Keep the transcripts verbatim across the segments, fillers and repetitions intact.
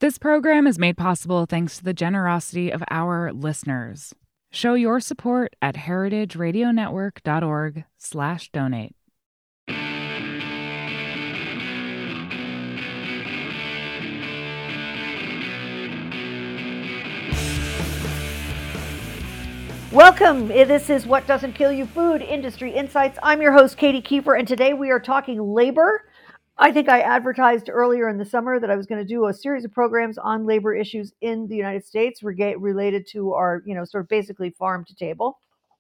This program is made possible thanks to the generosity of our listeners. Show your support at heritageradionetwork.org slash donate. Welcome. This is What Doesn't Kill You, Food Industry Insights. I'm your host, Katie Kiefer, and today we are talking labor. I think I advertised earlier in the summer that I was going to do a series of programs on labor issues in the United States rega- related to our, you know, sort of basically farm to table.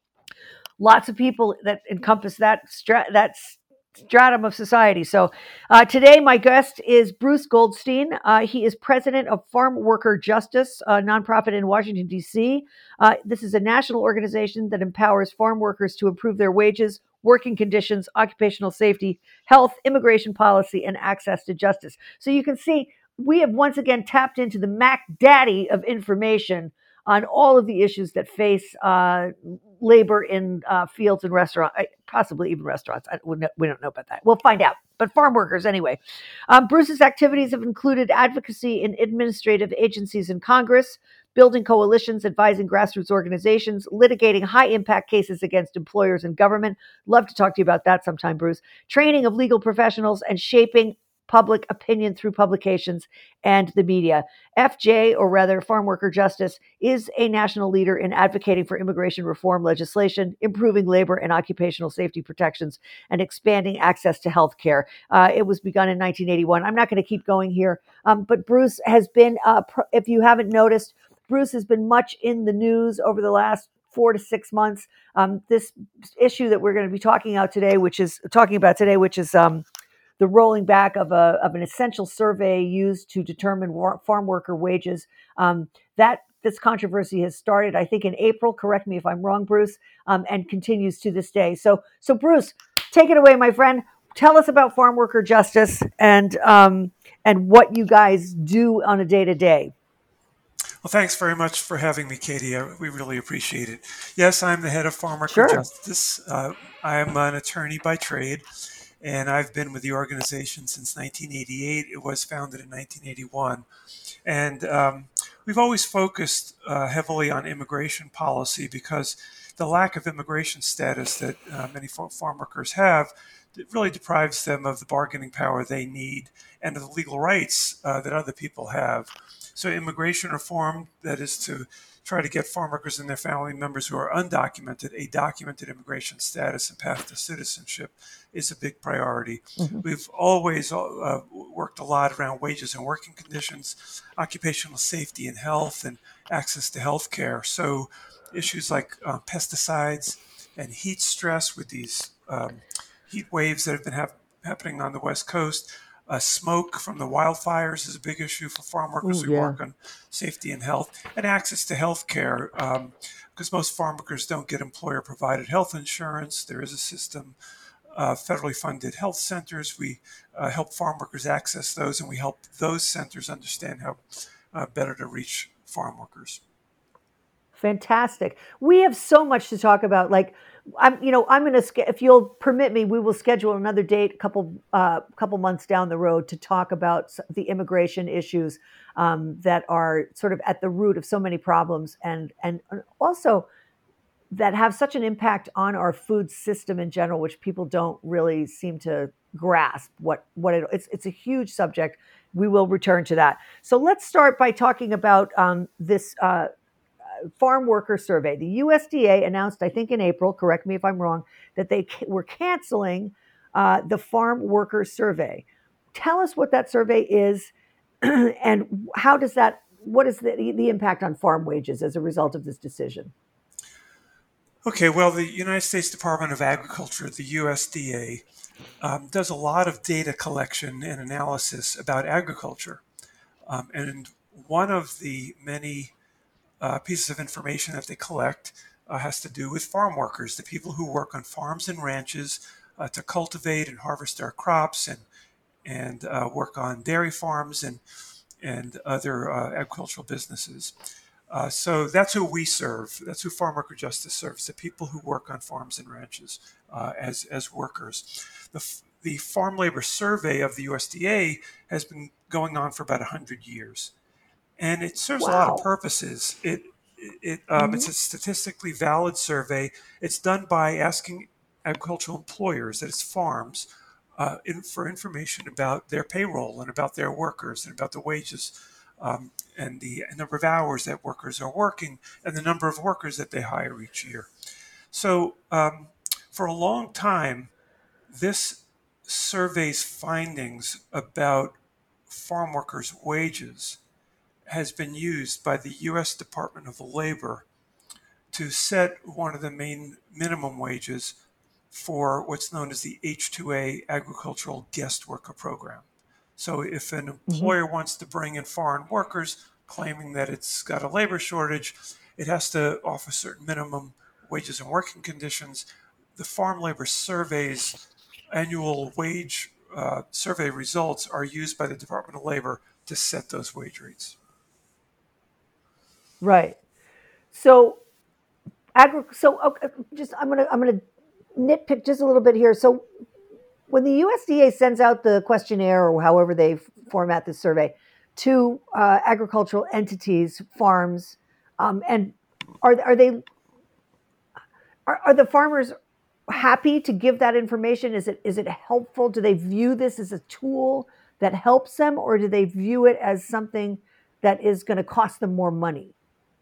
Lots of people that encompass that stra- that stratum of society. So uh, today my guest is Bruce Goldstein. Uh, he is president of Farm Worker Justice, a nonprofit in Washington, D C. Uh, this is a national organization that empowers farm workers to improve their wages, working conditions, occupational safety, health, immigration policy, and access to justice. So you can see we have once again tapped into the Mac Daddy of information on all of the issues that face uh, labor in uh, fields and restaurants, possibly even restaurants. I, we don't know about that. We'll find out. But farm workers anyway. Um, Bruce's activities have included advocacy in administrative agencies in Congress, building coalitions, advising grassroots organizations, litigating high-impact cases against employers and government. Love to talk to you about that sometime, Bruce. Training of legal professionals and shaping public opinion through publications and the media. F J, or rather Farm Worker Justice, is a national leader in advocating for immigration reform legislation, improving labor and occupational safety protections, and expanding access to health care. Uh, it was begun in nineteen eighty-one. I'm not going to keep going here, um, but Bruce has been, uh, pr- if you haven't noticed, Bruce has been much in the news over the last four to six months. Um, this issue that we're going to be talking about today, which is talking about today, which is um, the rolling back of a of an essential survey used to determine war, farm worker wages. Um, that this controversy has started, I think, in April. Correct me if I'm wrong, Bruce, um, and continues to this day. So, so Bruce, take it away, my friend. Tell us about Farm Worker Justice and um, and what you guys do on a day to day. Well, thanks very much for having me, Katie. I, we really appreciate it. Yes, I'm the head of Farm Worker Sure. Justice. Uh, I'm an attorney by trade, and I've been with the organization since nineteen eighty-eight. It was founded in nineteen eighty-one. And um, we've always focused uh, heavily on immigration policy because the lack of immigration status that uh, many farm workers have it really deprives them of the bargaining power they need and of the legal rights uh, that other people have. So immigration reform, that is to try to get farm workers and their family members who are undocumented a documented immigration status and path to citizenship, is a big priority. Mm-hmm. We've always uh, worked a lot around wages and working conditions, occupational safety and health, and access to health care. So issues like uh, pesticides and heat stress with these um, heat waves that have been hap- happening on the West Coast. Uh, smoke from the wildfires is a big issue for farm workers Ooh, who yeah. work on safety and health, and access to health care, um, because most farm workers don't get employer-provided health insurance. There is a system, uh, federally funded health centers. We uh, help farm workers access those, and we help those centers understand how uh, better to reach farm workers. Fantastic. We have so much to talk about. Like, I'm, you know, I'm going to, if you'll permit me, we will schedule another date, a couple, uh, couple months down the road to talk about the immigration issues um, that are sort of at the root of so many problems, and and also that have such an impact on our food system in general, which people don't really seem to grasp what what it, it's. It's a huge subject. We will return to that. So let's start by talking about um, this. Uh, Farm Worker Survey. The U S D A announced, I think in April, correct me if I'm wrong, that they were canceling uh, the Farm Worker Survey. Tell us what that survey is and how does that, what is the, the impact on farm wages as a result of this decision? Okay, well, the United States Department of Agriculture, the U S D A, um, does a lot of data collection and analysis about agriculture. Um, and one of the many Uh, pieces of information that they collect uh, has to do with farm workers, the people who work on farms and ranches uh, to cultivate and harvest our crops and and uh, work on dairy farms and and other uh, agricultural businesses. Uh, so that's who we serve. That's who Farm Worker Justice serves, the people who work on farms and ranches uh, as, as workers. The, the Farm Labor Survey of the U S D A has been going on for about one hundred years. and it serves a lot of Wow. purposes. It it um, Hmm. it's a statistically valid survey. It's done by asking agricultural employers, that is farms, uh, in, for information about their payroll and about their workers and about the wages, um, and the number of hours that workers are working and the number of workers that they hire each year. So um, for a long time, this survey's findings about farm workers' wages has been used by the U S Department of Labor to set one of the main minimum wages for what's known as the H two A Agricultural Guest Worker Program. So if an Hmm. employer wants to bring in foreign workers claiming that it's got a labor shortage, it has to offer certain minimum wages and working conditions. The Farm Labor Survey's annual wage uh, survey results are used by the Department of Labor to set those wage rates. Right. So, agri- so okay, just I'm gonna I'm gonna nitpick just a little bit here. So, when the U S D A sends out the questionnaire or however they format the survey to uh, agricultural entities, farms, um, and are are they are, are the farmers happy to give that information? Is it is it helpful? Do they view this as a tool that helps them, or do they view it as something that is going to cost them more money?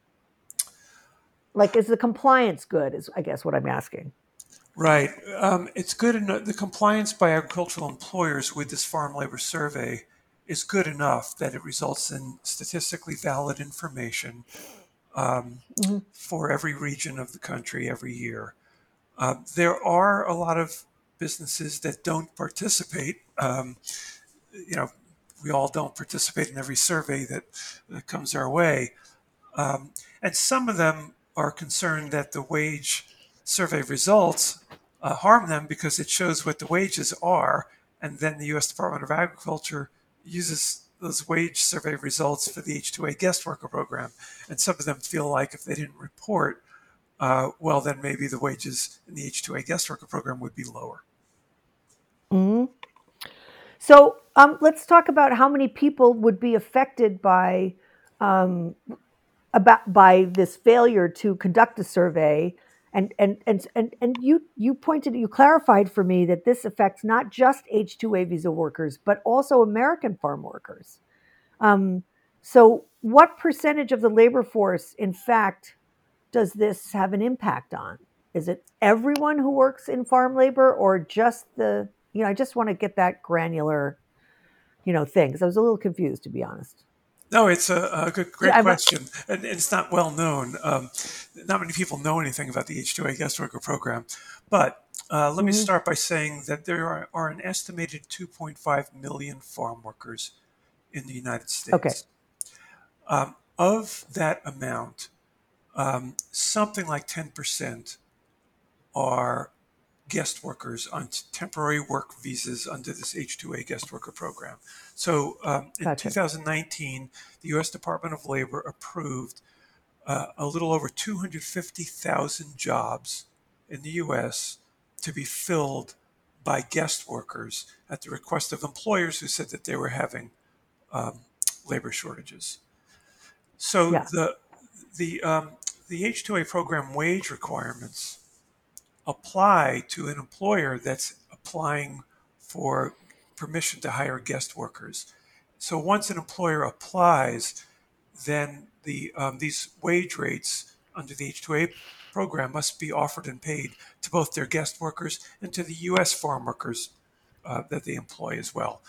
Like, is the compliance good? Is I guess what I'm asking. Right. Um, it's good enough. The compliance by agricultural employers with this farm labor survey is good enough that it results in statistically valid information um, Hmm. for every region of the country every year. Uh, there are a lot of businesses that don't participate. Um, you know, we all don't participate in every survey that, that comes our way. Um, and some of them are concerned that the wage survey results uh, harm them because it shows what the wages are. And then the U S Department of Agriculture uses those wage survey results for the H two A guest worker program. And some of them feel like if they didn't report, uh, well, then maybe the wages in the H two A guest worker program would be lower. Hmm. So um, let's talk about how many people would be affected by um, about by this failure to conduct a survey. And and and and and you you pointed you clarified for me that this affects not just H two A visa workers but also American farm workers. Um, so what percentage of the labor force, in fact, does this have an impact on? Is it everyone who works in farm labor or just the, you know, I just want to get that granular, you know, thing because I was a little confused, to be honest. No, it's a, a good, great I'm, question, and it's not well known. Um, not many people know anything about the H two A guest worker program, but uh, let me mm-hmm. start by saying that there are, are an estimated two point five million farm workers in the United Okay. States. Um, of that amount, um, something like ten percent are guest workers on temporary work visas under this H two A guest worker program. So um, in Gotcha. two thousand nineteen, the U S Department of Labor approved uh, a little over two hundred fifty thousand jobs in the U S to be filled by guest workers at the request of employers who said that they were having um, labor shortages. So Yeah. the the um, the H two A program wage requirements apply to an employer that's applying for permission to hire guest workers. So once an employer applies, then the um, these wage rates under the H two A program must be offered and paid to both their guest workers and to the U S farm workers uh, that they employ as well.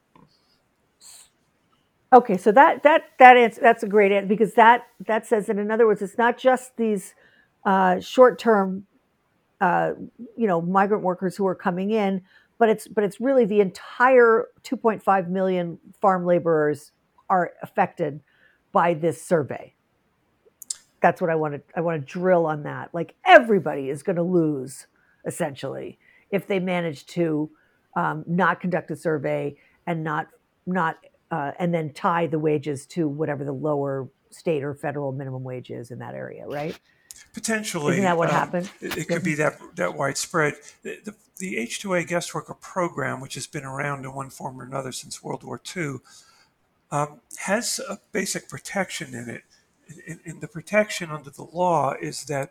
Okay, so that that that is that's a great answer because that that says that in other words, it's not just these uh, short-term, uh, you know, migrant workers who are coming in, but it's but it's really the entire two point five million farm laborers are affected by this survey. That's what I want to I want to drill on that. Like everybody is going to lose essentially if they manage to um, not conduct a survey and not not uh, and then tie the wages to whatever the lower state or federal minimum wage is in that area, right? Isn't Potentially, that what um, happened? it, it could Yeah. be that that widespread. The, the, the H two A guest worker program, which has been around in one form or another since World War two, um, has a basic protection in it. And, and the protection under the law is that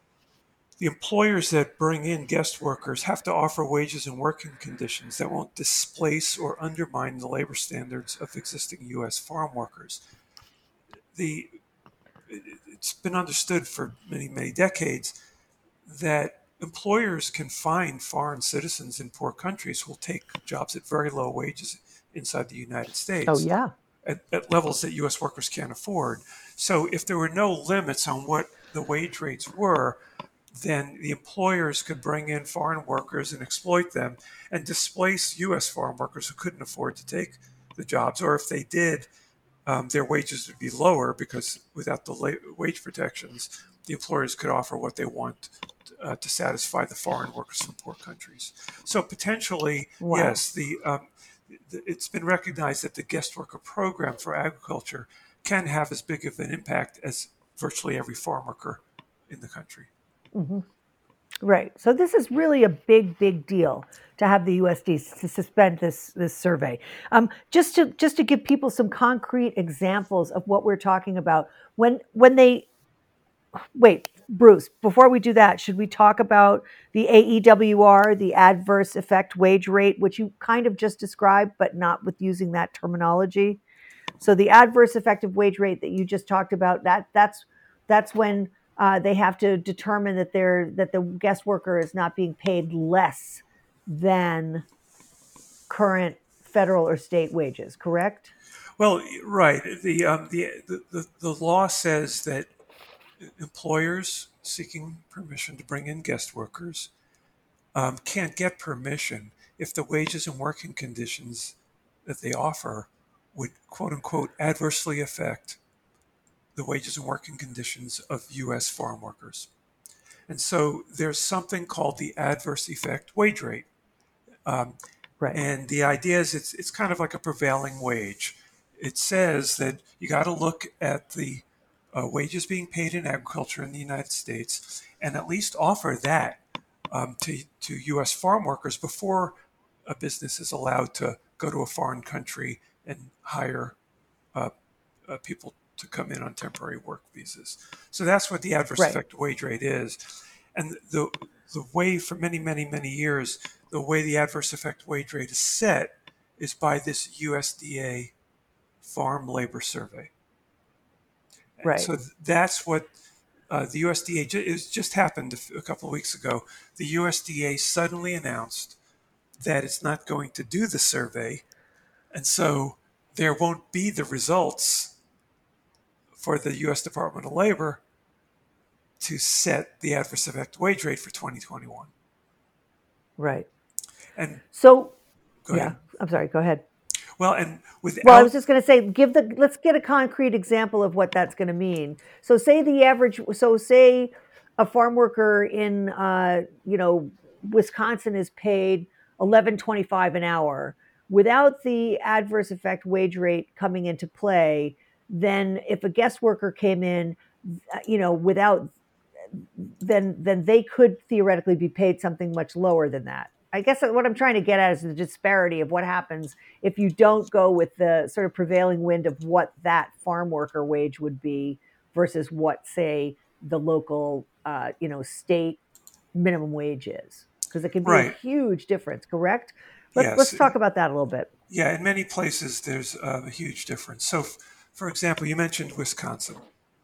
the employers that bring in guest workers have to offer wages and working conditions that won't displace or undermine the labor standards of existing U S farm workers. The, it's been understood for many, many decades that employers can find foreign citizens in poor countries who will take jobs at very low wages inside the United Oh, States yeah. at, at levels that U S workers can't afford. So if there were no limits on what the wage rates were, then the employers could bring in foreign workers and exploit them and displace U S farm workers who couldn't afford to take the jobs. Or if they did, um, their wages would be lower because without the la- wage protections, the employers could offer what they want uh, to satisfy the foreign workers from poor countries. So potentially, Wow. yes, the um, it's been recognized that the guest worker program for agriculture can have as big of an impact as virtually every farm worker in the country. Mm-hmm. Right. So this is really a big, big deal to have the U S D to suspend this this survey. Um, just to just to give people some concrete examples of what we're talking about. When when they wait, Bruce, before we do that, should we talk about the A E W R, the adverse effect wage rate, which you kind of just described, but not with using that terminology? So the adverse effective wage rate that you just talked about, that that's that's when uh, they have to determine that they're that the guest worker is not being paid less than current federal or state wages, correct? Well, right. The um, the, the the law says that employers seeking permission to bring in guest workers um, can't get permission if the wages and working conditions that they offer would quote unquote adversely affect the wages and working conditions of U S farm workers. And so there's something called the adverse effect wage rate. Um, Right. and the idea is it's, it's kind of like a prevailing wage. It says that you got to look at the uh, wages being paid in agriculture in the United States and at least offer that um, to, to U S farm workers before a business is allowed to go to a foreign country and hire uh, uh, people to come in on temporary work visas. So that's what the adverse Right. effect wage rate is. And the the way for many, many, many years, the way the adverse effect wage rate is set is by this U S D A Farm Labor Survey. And Right. so that's what uh, the U S D A, it just happened a couple of weeks ago. The U S D A suddenly announced that it's not going to do the survey. And so there won't be the results for the U S Department of Labor to set the adverse effect wage rate for twenty twenty-one. Right. And so, go yeah, ahead. I'm sorry, go ahead. Well, and without, Well, I was just going to say, give the let's get a concrete example of what that's going to mean. So, say the average. So, say a farm worker in, uh, you know, Wisconsin is paid eleven twenty-five an hour. Without the adverse effect wage rate coming into play, then if a guest worker came in, you know, without, then then they could theoretically be paid something much lower than that. I guess what I'm trying to get at is the disparity of what happens if you don't go with the sort of prevailing wind of what that farm worker wage would be versus what, say, the local, uh, you know, state minimum wage is, because it can be right. a huge difference. Correct? Let's Yes. let's talk about that a little bit. Yeah, in many places there's a huge difference. So, f- for example, you mentioned Wisconsin.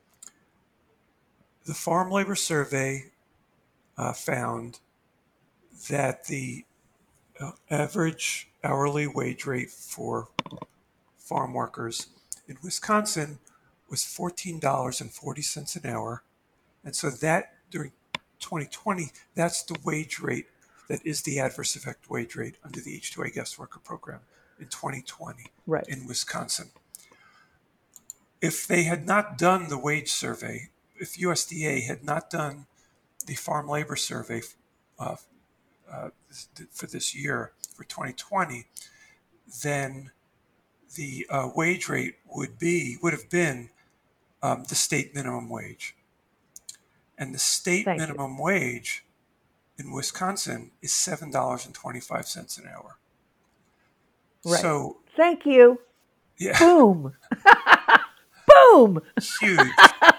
The Farm Labor Survey uh, found that the uh, average hourly wage rate for farm workers in Wisconsin was fourteen dollars and forty cents an hour. And so that during twenty twenty, that's the wage rate that is the adverse effect wage rate under the H two A guest worker program in twenty twenty Right. in Wisconsin. If they had not done the wage survey, if U S D A had not done the farm labor survey uh, uh, for this year, for twenty twenty, then the uh, wage rate would be would have been um, the state minimum wage. And the state Thank minimum you. wage in Wisconsin is seven dollars and twenty-five cents an hour. Right. So Thank you. Yeah. Boom. Boom. Huge.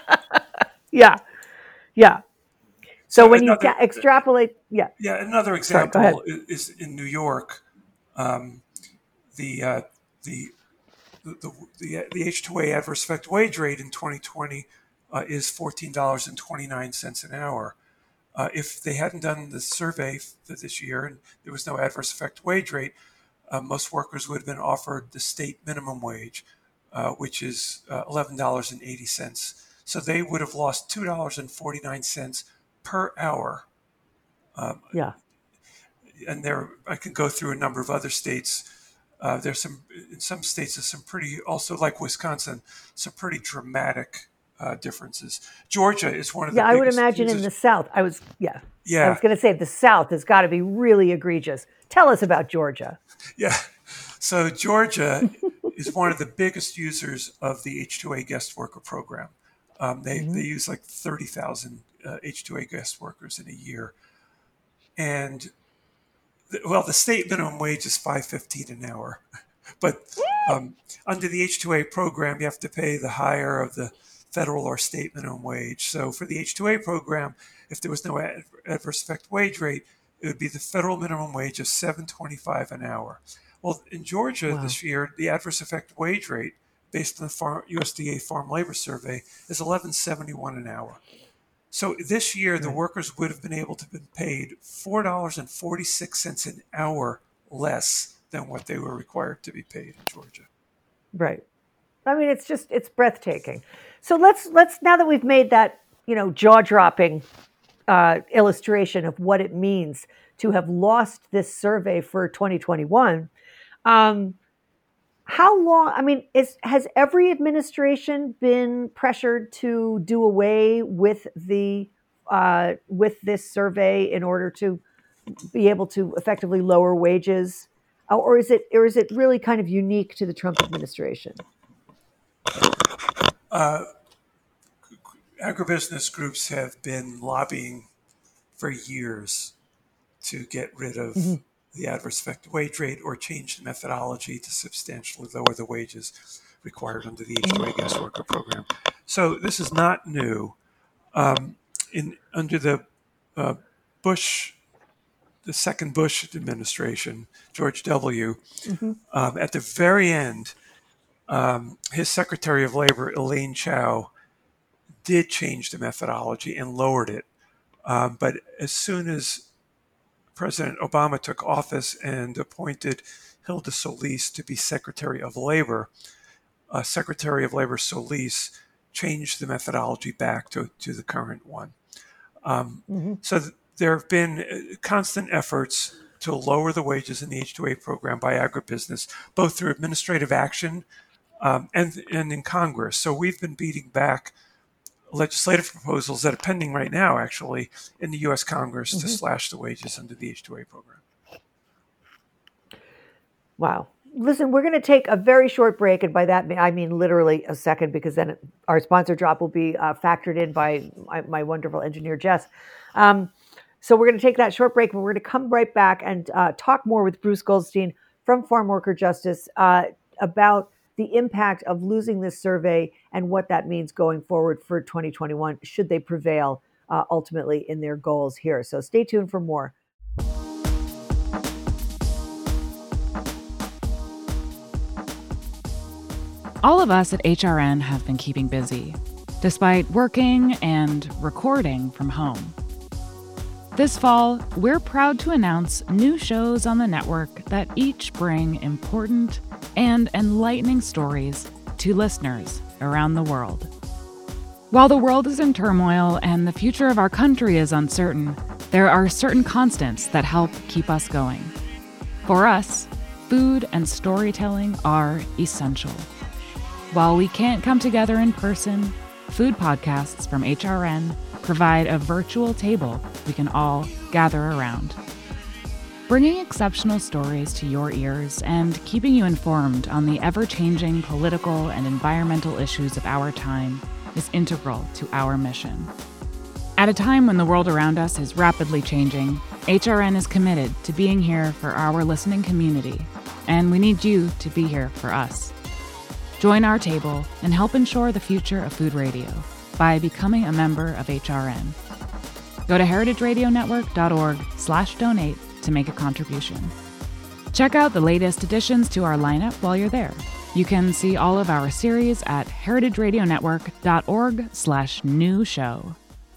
Yeah. Yeah. So, So when you another, da- extrapolate, yeah. yeah, another Sorry, go ahead. example is, is in New York. Um, the, uh, the the the the H two A adverse effect wage rate in twenty twenty uh, is fourteen dollars and twenty-nine cents an hour. Uh, if they hadn't done the survey for this year and there was no adverse effect wage rate, uh, most workers would have been offered the state minimum wage, uh, which is uh, eleven dollars and eighty cents. So they would have lost two dollars and forty-nine cents per hour. Um, Yeah. and there, I can go through a number of other states. Uh, there's some, in some states, there's some pretty, also like Wisconsin, some pretty dramatic uh, differences. Georgia is one of the Yeah, I would biggest imagine users. in the South. I was, yeah. I Yeah, was going to say the South has got to be really egregious. Tell us about Georgia. yeah. So Georgia is one of the biggest users of the H two A guest worker program. Um, they they use like thirty thousand uh, H two A guest workers in a year, and the, well, the state minimum wage is five fifteen an hour, but um, under the H two A program, you have to pay the higher of the federal or state minimum wage. So for the H two A program, if there was no ad- adverse effect wage rate, it would be the federal minimum wage of seven twenty-five an hour. Well, in Georgia Wow. this year, the adverse effect wage rate, based on the farm, U S D A Farm Labor Survey, is eleven seventy-one an hour. So this year, the Right. workers would have been able to be paid four dollars and forty-six cents an hour less than what they were required to be paid in Georgia. Right. I mean, it's just, it's breathtaking. So let's, let's, now that we've made that, you know, jaw-dropping uh, illustration of what it means to have lost this survey for twenty twenty-one, um, how long, I mean, is, has every administration been pressured to do away with the, uh, with this survey in order to be able to effectively lower wages? Or is it, or is it really kind of unique to the Trump administration? Uh, agribusiness groups have been lobbying for years to get rid of mm-hmm. the adverse effect wage rate or change the methodology to substantially lower the wages required under the H two A guest worker program. So this is not new. Um, in under the uh, Bush, the second Bush administration, George W., mm-hmm. um, at the very end, um, his Secretary of Labor, Elaine Chao, did change the methodology and lowered it. Um, but as soon as President Obama took office and appointed Hilda Solis to be Secretary of Labor, uh, Secretary of Labor Solis changed the methodology back to, to the current one. Um, mm-hmm. So th- there have been constant efforts to lower the wages in the H two A program by agribusiness, both through administrative action um, and, and in Congress. So we've been beating back legislative proposals that are pending right now, actually, in the U S Congress mm-hmm. to slash the wages under the H two A program. Wow. Listen, we're going to take a very short break, and by that I mean literally a second, because then our sponsor drop will be uh, factored in by my, my wonderful engineer, Jess. Um, so we're going to take that short break, but we're going to come right back and uh, talk more with Bruce Goldstein from Farm Worker Justice uh, about the impact of losing this survey and what that means going forward for twenty twenty-one, should they prevail uh, ultimately in their goals here. So stay tuned for more. All of us at H R N have been keeping busy, despite working and recording from home. This fall, we're proud to announce new shows on the network that each bring important and enlightening stories to listeners around the world. While the world is in turmoil and the future of our country is uncertain, there are certain constants that help keep us going. For us, food and storytelling are essential. While we can't come together in person, food podcasts from H R N provide a virtual table we can all gather around. Bringing exceptional stories to your ears and keeping you informed on the ever-changing political and environmental issues of our time is integral to our mission. At a time when the world around us is rapidly changing, H R N is committed to being here for our listening community, and we need you to be here for us. Join our table and help ensure the future of food radio by becoming a member of H R N. Go to heritageradionetwork.org slash donate to make a contribution. Check out the latest additions to our lineup while you're there. You can see all of our series at heritageradionetwork.org slash new show.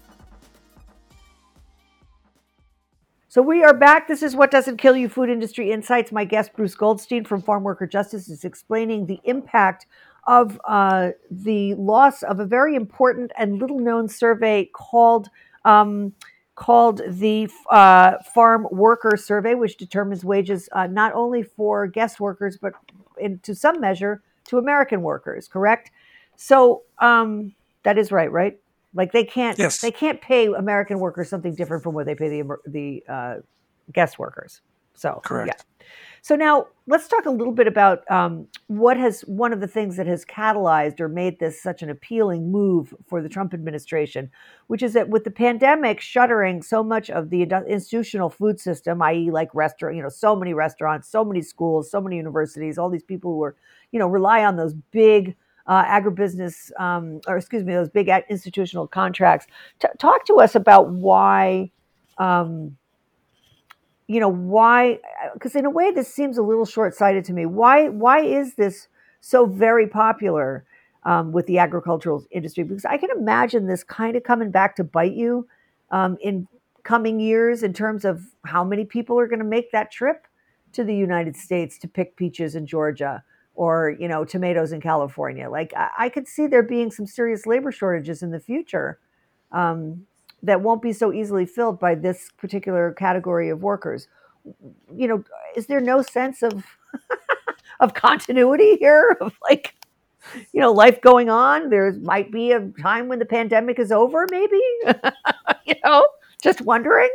So we are back. This is What Doesn't Kill You, Food Industry Insights. My guest, Bruce Goldstein from Farm Worker Justice, is explaining the impact of uh, the loss of a very important and little-known survey called um, called the uh, Farm Worker Survey, which determines wages uh, not only for guest workers, but in, to some measure, to American workers, correct? So um, that is right, right? Like they can't, Yes. they can't pay American workers something different from what they pay the the uh, guest workers. So Correct. Yeah. So now let's talk a little bit about um, what has one of the things that has catalyzed or made this such an appealing move for the Trump administration, which is that with the pandemic shuttering so much of the institutional food system, that is, like restaurant, you know, so many restaurants, so many schools, so many universities, all these people who are, you know, rely on those big Uh, agribusiness, um, or excuse me, those big institutional contracts. T- talk to us about why, um, you know, why, because in a way this seems a little short-sighted to me. Why, why is this so very popular um, with the agricultural industry? Because I can imagine this kind of coming back to bite you um, in coming years in terms of how many people are going to make that trip to the United States to pick peaches in Georgia, or, you know, tomatoes in California. Like I, I could see there being some serious labor shortages in the future um, that won't be so easily filled by this particular category of workers. You know, is there no sense of of continuity here? Of like, you know, life going on? There might be a time when the pandemic is over, maybe. You know, just wondering.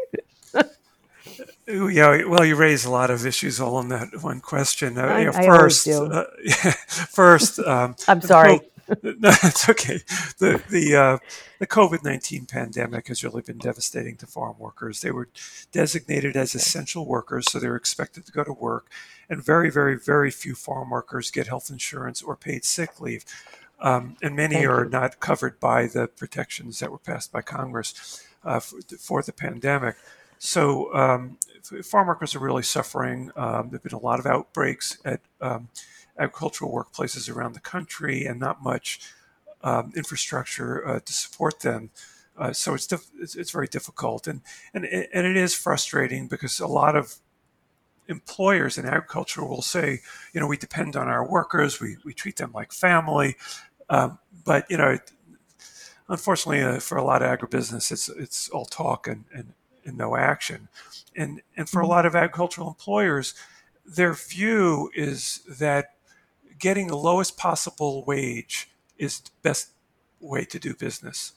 Yeah, well, you raise a lot of issues all in that one question. Uh, I, you know, I first, always do. uh, first, um, I'm sorry. The, no, it's okay. The the uh, the COVID nineteen pandemic has really been devastating to farm workers. They were designated as essential workers, so they were expected to go to work, and very, very, very few farm workers get health insurance or paid sick leave, um, and many Thank are you. not covered by the protections that were passed by Congress uh, for, for the pandemic. So um, farm workers are really suffering. Um, there have been a lot of outbreaks at um, agricultural workplaces around the country, and not much um, infrastructure uh, to support them. Uh, so it's, diff- it's it's very difficult, and and and it is frustrating because a lot of employers in agriculture will say, you know, we depend on our workers, we we treat them like family, um, but you know, unfortunately uh, for a lot of agribusiness, it's it's all talk and and and no action. And and for a lot of agricultural employers, their view is that getting the lowest possible wage is the best way to do business.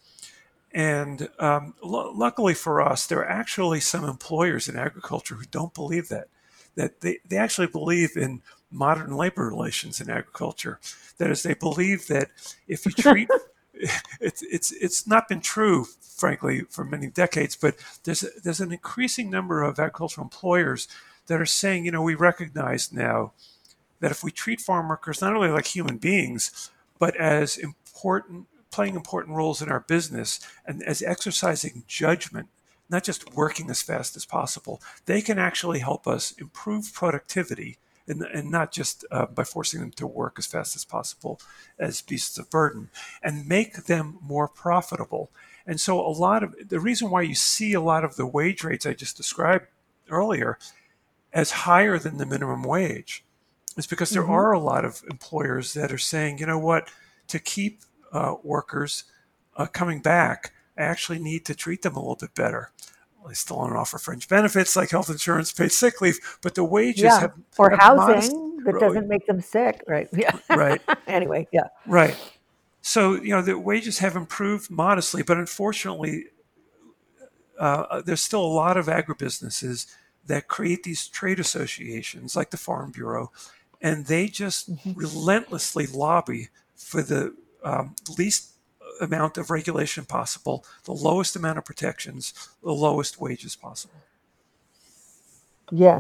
And um, l- luckily for us, there are actually some employers in agriculture who don't believe that. That they, they actually believe in modern labor relations in agriculture. That is, they believe that if you treat it's it's it's not been true, frankly, for many decades, but there's a, there's an increasing number of agricultural employers that are saying, you know, we recognize now that if we treat farm workers not only like human beings, but as important, playing important roles in our business and as exercising judgment, not just working as fast as possible, they can actually help us improve productivity. And, and not just uh, by forcing them to work as fast as possible as beasts of burden, and make them more profitable. And so a lot of the reason why you see a lot of the wage rates I just described earlier as higher than the minimum wage is because there Mm-hmm. are a lot of employers that are saying, you know what, to keep uh, workers uh, coming back, I actually need to treat them a little bit better. They still don't offer fringe benefits like health insurance, paid sick leave, but the wages Yeah. have Or have housing modest, that doesn't make them sick. Right. Yeah. right, Anyway. Yeah. right. So you know the wages have improved modestly, but unfortunately, uh, there's still a lot of agribusinesses that create these trade associations like the Farm Bureau, and they just Mm-hmm. relentlessly lobby for the um, least amount of regulation possible, the lowest amount of protections, the lowest wages possible. Yes.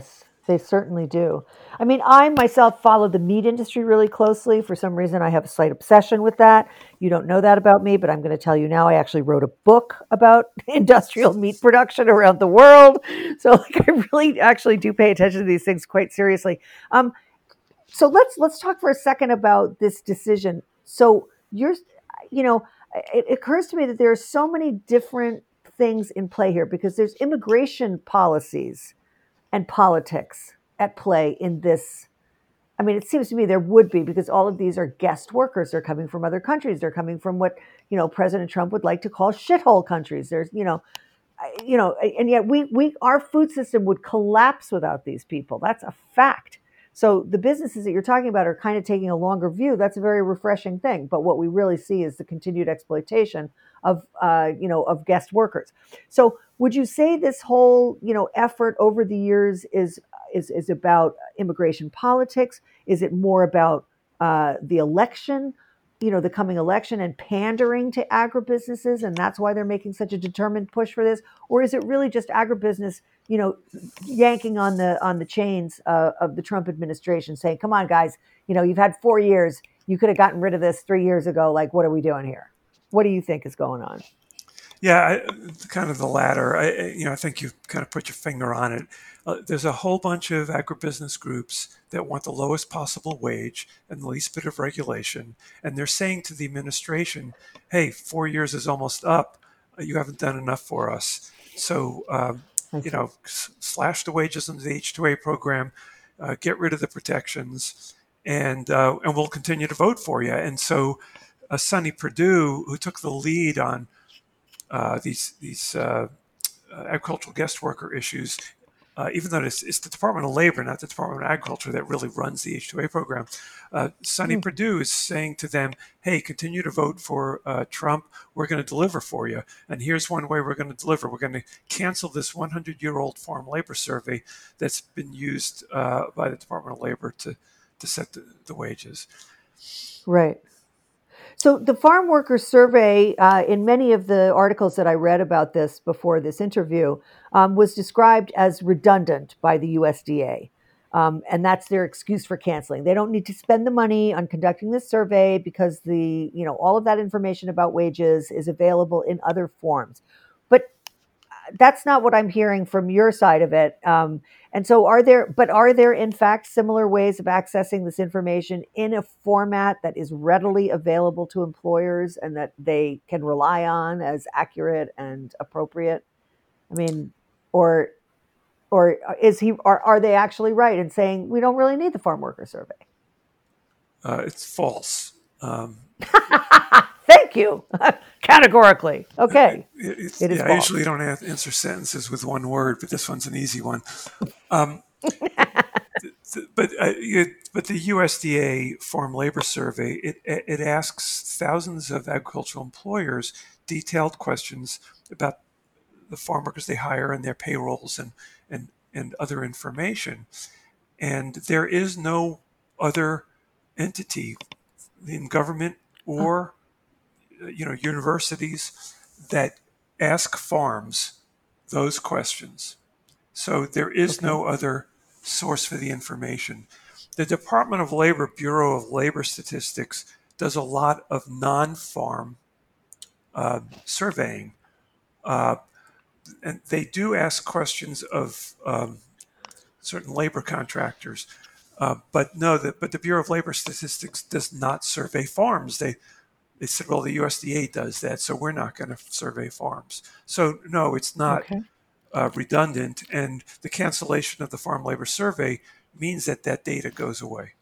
They certainly do. I mean, I myself follow the meat industry really closely. For some reason, I have a slight obsession with that. You don't know that about me, but I'm going to tell you now. I actually wrote a book about industrial meat production around the world. So, like, I really actually do pay attention to these things quite seriously. Um, so let's let's talk for a second about this decision. So you're, you know, it occurs to me that there are so many different things in play here because there's immigration policies and politics at play in this. I mean, it seems to me there would be because all of these are guest workers. They're coming from other countries. They're coming from what, you know, President Trump would like to call shithole countries. There's, you know, you know, and yet we, we, our food system would collapse without these people. That's a fact. So the businesses that you're talking about are kind of taking a longer view. That's a very refreshing thing. But what we really see is the continued exploitation of, uh, you know, of guest workers. So would you say this whole, you know, effort over the years is is is about immigration politics? Is it more about uh, the election, you know, the coming election and pandering to agribusinesses, and that's why they're making such a determined push for this? Or is it really just agribusiness, you know, yanking on the on the chains uh, of the Trump administration, saying, "Come on, guys, you know, you've had four years. You could have gotten rid of this three years ago. Like, what are we doing here?" What do you think is going on? Yeah, I, kind of the latter. I, you know, I think you kind of put your finger on it. Uh, there's a whole bunch of agribusiness groups that want the lowest possible wage and the least bit of regulation, and they're saying to the administration, "Hey, four years is almost up. You haven't done enough for us. So, um, you know, s- slash the wages in the H two A program, uh, get rid of the protections, and uh, and we'll continue to vote for you." And so, uh, Sonny Perdue, who took the lead on uh, these these uh, uh, agricultural guest worker issues, uh, even though it's, it's the Department of Labor, not the Department of Agriculture, that really runs the H two A program, uh, Sonny mm. Perdue is saying to them, "Hey, continue to vote for uh, Trump. We're going to deliver for you. And here's one way we're going to deliver. We're going to cancel this hundred-year-old farm labor survey that's been used uh, by the Department of Labor to, to set the, the wages." Right. So the farm worker survey, uh, in many of the articles that I read about this before this interview, um, was described as redundant by the U S D A. Um, and that's their excuse for canceling. They don't need to spend the money on conducting this survey because the, you know, all of that information about wages is available in other forms. But that's not what I'm hearing from your side of it. Um, and so are there, but are there in fact similar ways of accessing this information in a format that is readily available to employers and that they can rely on as accurate and appropriate? I mean, or, or is he, are, are they actually right in saying we don't really need the farm worker survey? Uh, it's false. Um, Thank you. Categorically. Okay. It, it's, it is yeah, false. I usually don't answer sentences with one word, but this one's an easy one. Um, but uh, it, but the U S D A Farm Labor Survey, it, it asks thousands of agricultural employers detailed questions about the farm workers they hire and their payrolls and, and, and other information. And there is no other entity in government or you know, universities that ask farms those questions. So there is okay. no other source for the information. The Department of Labor Bureau of Labor Statistics does a lot of non-farm uh, surveying. Uh, and they do ask questions of um, certain labor contractors. Uh, but no, the, but the Bureau of Labor Statistics does not survey farms. They They said, well, the U S D A does that, so we're not going to survey farms. So, no, it's not okay. uh, redundant. And the cancellation of the Farm Labor Survey means that that data goes away.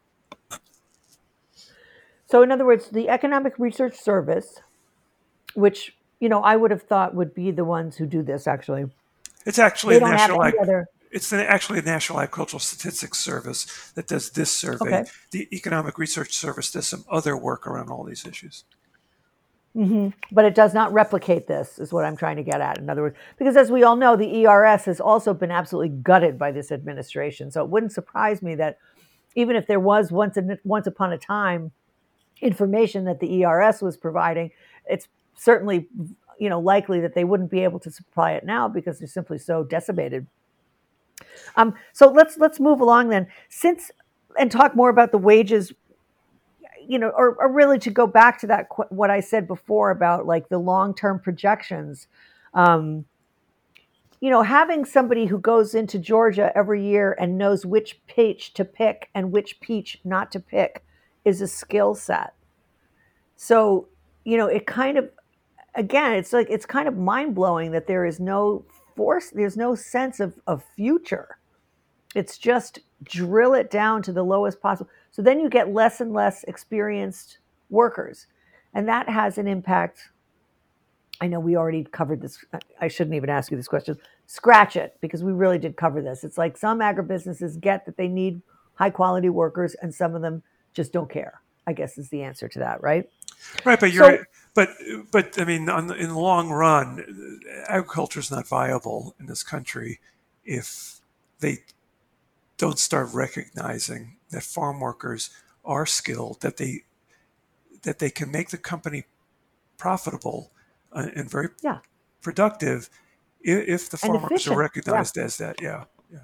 So, in other words, the Economic Research Service, which, you know, I would have thought would be the ones who do this, actually. It's actually they a don't national... have any ag- other... It's the, actually a National Agricultural Statistics Service that does this survey. Okay. The Economic Research Service does some other work around all these issues. Mm-hmm. But it does not replicate this, is what I'm trying to get at. In other words, because as we all know, the E R S has also been absolutely gutted by this administration. So it wouldn't surprise me that even if there was once, a, once upon a time information that the E R S was providing, it's certainly, you know, likely that they wouldn't be able to supply it now because they're simply so decimated. Um, so let's let's move along then. Since and talk more about the wages, you know, or, or really to go back to that what I said before about like the long term projections. Um, you know, having somebody who goes into Georgia every year and knows which peach to pick and which peach not to pick is a skill set. So, you know, it kind of, again, it's like, it's kind of mind blowing that there is no force, there's no sense of, of future. It's just drill it down to the lowest possible. So then you get less and less experienced workers. And that has an impact. I know we already covered this. I shouldn't even ask you this question. Scratch it, because we really did cover this. It's like some agribusinesses get that they need high quality workers and some of them just don't care, I guess is the answer to that, right? Right, but you're, so, but but I mean, on the, in the long run, agriculture is not viable in this country if they don't start recognizing that farm workers are skilled, that they that they can make the company profitable uh, and very yeah. productive if, if the farm workers are recognized yeah. as that. Yeah, yeah,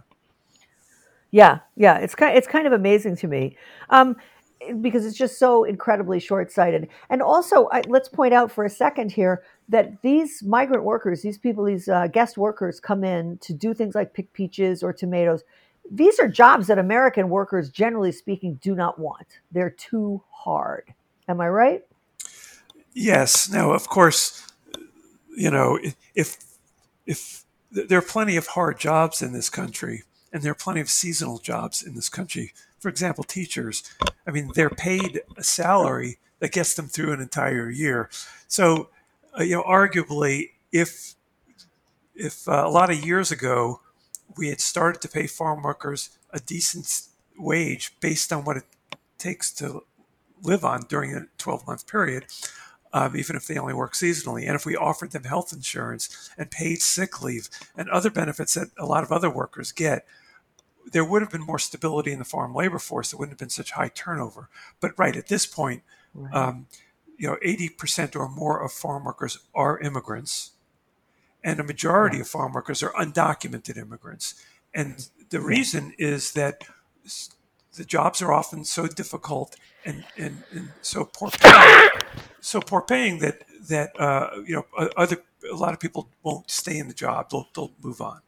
yeah, yeah. It's kind it's kind of amazing to me. Um, because it's just so incredibly short-sighted. And also, I, let's point out for a second here that these migrant workers, these people, these uh, guest workers come in to do things like pick peaches or tomatoes. These are jobs that American workers, generally speaking, do not want. They're too hard. Am I right? Yes. Now, of course, you know, if if there are plenty of hard jobs in this country, and there are plenty of seasonal jobs in this country. For example, teachers, I mean, they're paid a salary that gets them through an entire year. So, uh, you know, arguably, if if uh, a lot of years ago we had started to pay farm workers a decent wage based on what it takes to live on during a twelve-month period, um, even if they only work seasonally, and if we offered them health insurance and paid sick leave and other benefits that a lot of other workers get, there would have been more stability in the farm labor force. There wouldn't have been such high turnover. But right at this point, right. Um, you know, eighty percent or more of farm workers are immigrants, and a majority yeah. of farm workers are undocumented immigrants. And the reason yeah. is that the jobs are often so difficult and, and, and so poor paying, so poor paying that that uh, you know other a lot of people won't stay in the job. They'll they'll move on.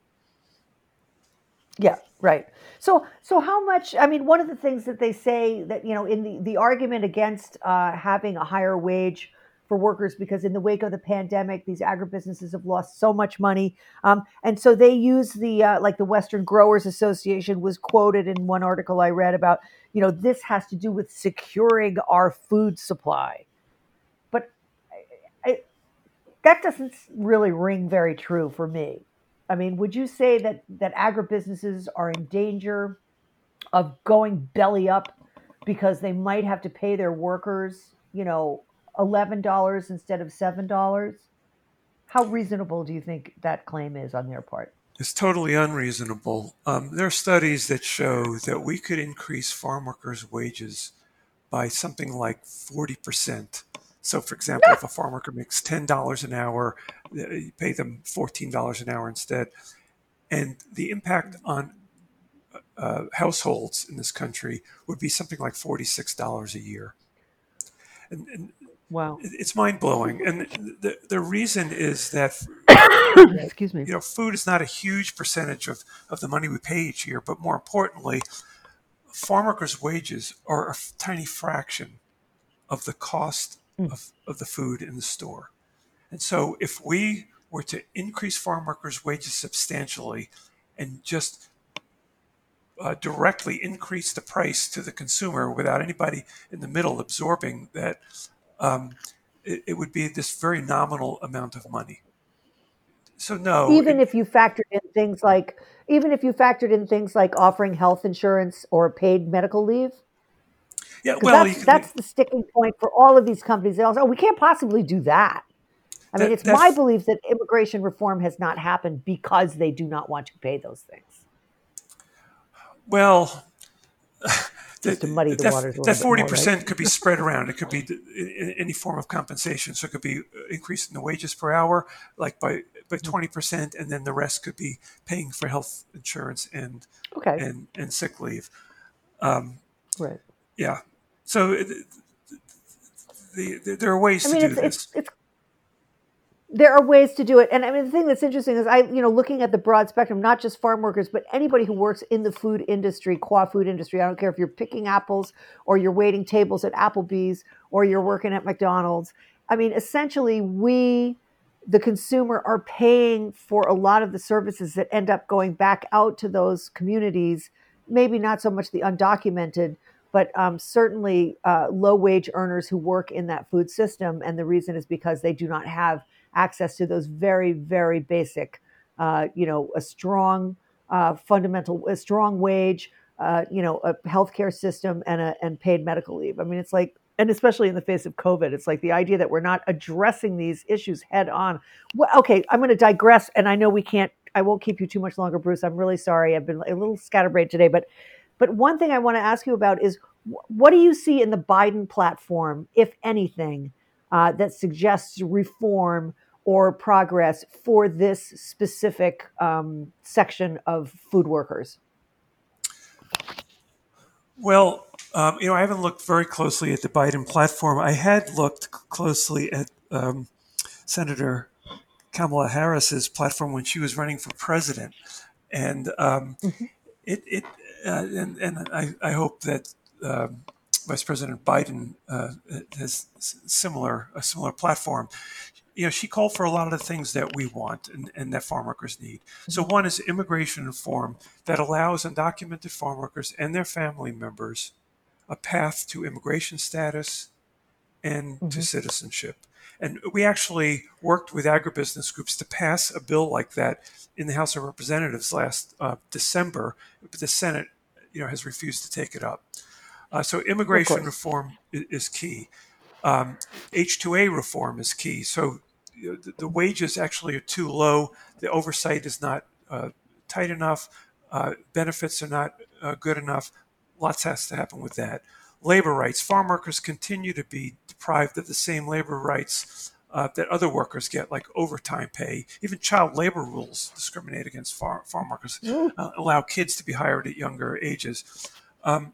Yeah, right. So, so how much, I mean, one of the things that they say that, you know, in the, the argument against uh, having a higher wage for workers, because in the wake of the pandemic, these agribusinesses have lost so much money. Um, and so they use the, uh, like the Western Growers Association was quoted in one article I read about, you know, this has to do with securing our food supply. But I, I, that doesn't really ring very true for me. I mean, would you say that, that agribusinesses are in danger of going belly up because they might have to pay their workers, you know, eleven dollars instead of seven dollars? How reasonable do you think that claim is on their part? It's totally unreasonable. Um, there are studies that show that we could increase farm workers' wages by something like forty percent. So, for example, if a farm worker makes ten dollars an hour, you pay them fourteen dollars an hour instead. And the impact on uh, households in this country would be something like forty-six dollars a year. And, and wow, it's mind-blowing. And the, the reason is that excuse me, you know, food is not a huge percentage of, of the money we pay each year, but more importantly, farm workers' wages are a tiny fraction of the cost Of, of the food in the store. And so if we were to increase farm workers' wages substantially and just uh, directly increase the price to the consumer without anybody in the middle absorbing that, um, it, it would be this very nominal amount of money. So no. Even it, if you factored in things like, even if you factored in things like offering health insurance or paid medical leave? Yeah, well, that's, can, that's the sticking point for all of these companies. They also, oh, we can't possibly do that. I that, mean, it's my belief that immigration reform has not happened because they do not want to pay those things. Well, just to muddy the that, waters a that forty percent more, right? Could be spread around. It could be any form of compensation. So it could be increasing the wages per hour, like by by twenty percent, and then the rest could be paying for health insurance and Okay. and, and sick leave. Um, Right. yeah. So the, the, the, there are ways I mean, to do it's, this. it's, it's, there are ways to do it. And I mean, the thing that's interesting is I, you know, looking at the broad spectrum, not just farm workers, but anybody who works in the food industry, qua food industry. I don't care if you're picking apples or you're waiting tables at Applebee's or you're working at McDonald's. I mean, essentially we, the consumer, are paying for a lot of the services that end up going back out to those communities. Maybe not so much the undocumented, but um, certainly uh, low wage earners who work in that food system. And the reason is because they do not have access to those very, very basic, uh, you know, a strong uh, fundamental, a strong wage, uh, you know, a healthcare system and a and paid medical leave. I mean, it's like, and especially in the face of COVID, it's like the idea that we're not addressing these issues head on. Well, okay, I'm going to digress, and I know we can't. I won't keep you too much longer, Bruce. I'm really sorry. I've been a little scatterbrained today, but but one thing I want to ask you about is what do you see in the Biden platform, if anything, uh, that suggests reform or progress for this specific um, section of food workers? Well, um, you know, I haven't looked very closely at the Biden platform. I had looked closely at um, Senator Kamala Harris's platform when she was running for president, and um, Mm-hmm. it, it uh, and, and I, I hope that um, Vice President Biden uh, has similar a similar platform. You know, she called for a lot of the things that we want and, and that farm workers need. So one is immigration reform that allows undocumented farm workers and their family members a path to immigration status and Mm-hmm. to citizenship. And we actually worked with agribusiness groups to pass a bill like that in the House of Representatives last uh, December, but the Senate, you know, has refused to take it up. Uh, so immigration reform is, is key. Um, H two A reform is key. So you know, the, the wages actually are too low. The oversight is not uh, tight enough. Uh, benefits are not uh, good enough. Lots has to happen with that. Labor rights. Farm workers continue to be deprived of the same labor rights uh, that other workers get, like overtime pay. Even child labor rules discriminate against farm, farm workers, uh, allow kids to be hired at younger ages. Um,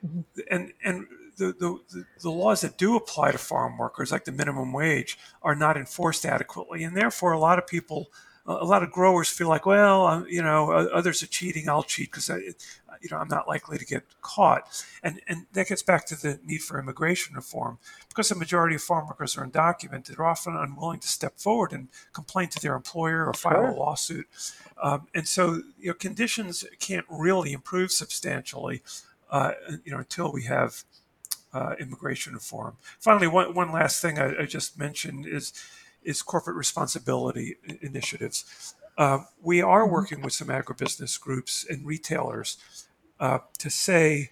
and and the, the, the laws that do apply to farm workers, like the minimum wage, are not enforced adequately. And therefore, a lot of people, a lot of growers feel like, well, you know, others are cheating, I'll cheat because I, you know, I'm not likely to get caught. And and that gets back to the need for immigration reform. Because the majority of farm workers are undocumented, they're often unwilling to step forward and complain to their employer or file Sure. a lawsuit. Um, and so, you know, conditions can't really improve substantially, uh, you know, until we have uh, immigration reform. Finally, one, one last thing I, I just mentioned is is corporate responsibility initiatives. Uh, we are working with some agribusiness groups and retailers uh, to say,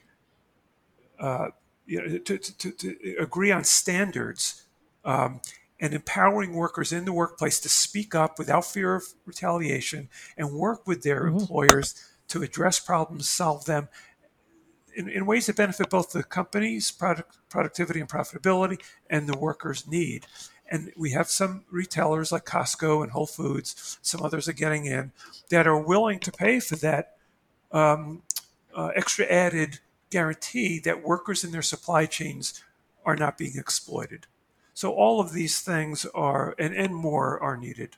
uh, you know, to, to, to agree on standards um, and empowering workers in the workplace to speak up without fear of retaliation and work with their Mm-hmm. employers to address problems, solve them in, in ways that benefit both the company's product, productivity and profitability and the workers' need. And we have some retailers like Costco and Whole Foods, some others are getting in, that are willing to pay for that um, uh, extra added guarantee that workers in their supply chains are not being exploited. So all of these things are, and, and more, are needed.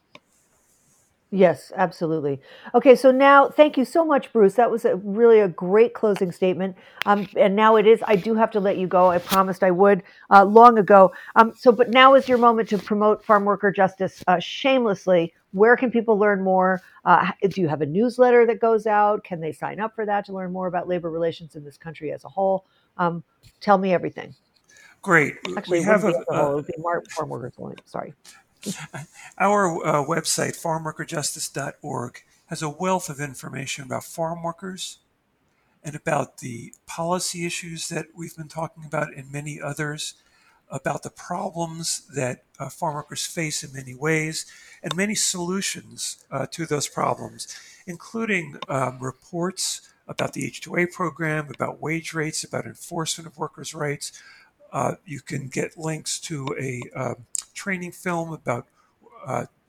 Yes, absolutely. Okay, so now, thank you so much, Bruce. That was a, really a great closing statement. Um, and now it is. I do have to let you go. I promised I would uh, long ago. Um, so, but now is your moment to promote farm worker justice uh, shamelessly. Where can people learn more? Uh, do you have a newsletter that goes out? Can they sign up for that to learn more about labor relations in this country as a whole? Um, tell me everything. Great. Actually, we it have wouldn't a, be as a whole. It would be mar- farm workers only. Sorry. Our uh, website, farm worker justice dot org, has a wealth of information about farm workers and about the policy issues that we've been talking about and many others, about the problems that uh, farm workers face in many ways, and many solutions uh, to those problems, including um, reports about the H two A program, about wage rates, about enforcement of workers' rights. Uh, you can get links to a uh, training film about uh,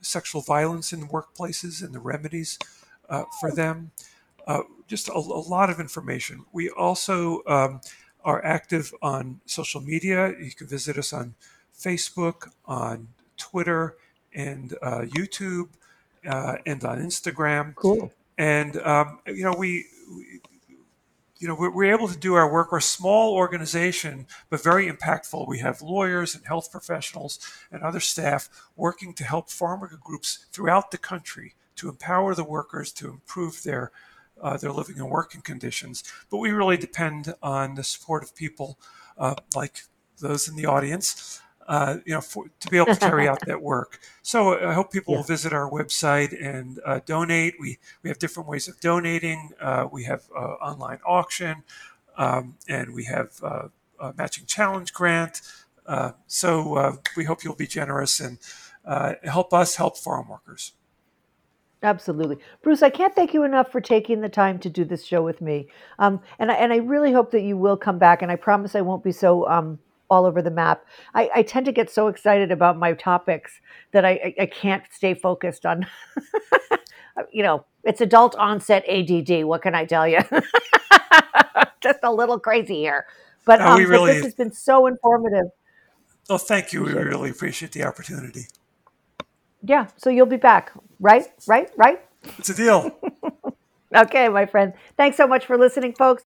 sexual violence in workplaces and the remedies uh, for them. Uh, just a, a lot of information. We also um, are active on social media. You can visit us on Facebook, on Twitter, and uh, YouTube, uh, and on Instagram. Cool. And um, you know, we, we you know, we're, we're able to do our work. We're a small organization, but very impactful. We have lawyers and health professionals and other staff working to help farm worker groups throughout the country to empower the workers to improve their uh, their living and working conditions. But we really depend on the support of people uh, like those in the audience, uh, you know, for, to be able to carry out that work. So I hope people Yeah. will visit our website and uh, donate. We we have different ways of donating. Uh, we have uh, online auction, um, and we have uh, a matching challenge grant. Uh, so uh, we hope you'll be generous and uh, help us help farm workers. Absolutely. Bruce, I can't thank you enough for taking the time to do this show with me. Um, and, I, and I really hope that you will come back, and I promise I won't be so um, all over the map. I, I tend to get so excited about my topics that I, I, I can't stay focused on, you know, it's adult onset A D D. What can I tell you? Just a little crazy here. But, Uh, um, we but really- this has been so informative. Oh, thank you. We Appreciate it. really appreciate the opportunity. Yeah, so you'll be back, right? Right? Right? It's a deal. Okay, my friend. Thanks so much for listening, folks.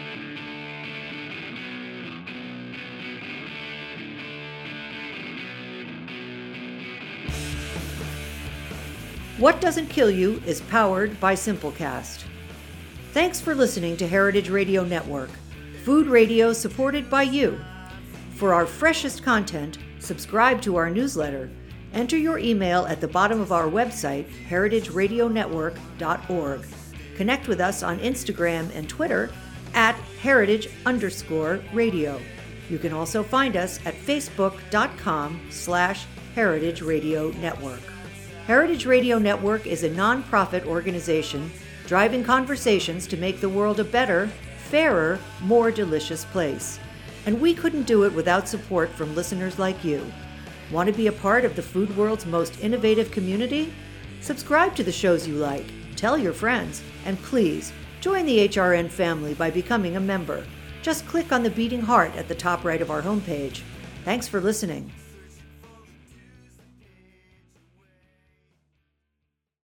What Doesn't Kill You is powered by Simplecast. Thanks for listening to Heritage Radio Network, food radio supported by you. For our freshest content, subscribe to our newsletter. Enter your email at the bottom of our website, heritage radio network dot org. Connect with us on Instagram and Twitter at heritage underscore radio. You can also find us at facebook.com slash heritage radio network. Heritage Radio Network is a nonprofit organization driving conversations to make the world a better, fairer, more delicious place. And we couldn't do it without support from listeners like you. Want to be a part of the food world's most innovative community? Subscribe to the shows you like, tell your friends, and please join the H R N family by becoming a member. Just click on the beating heart at the top right of our homepage. Thanks for listening.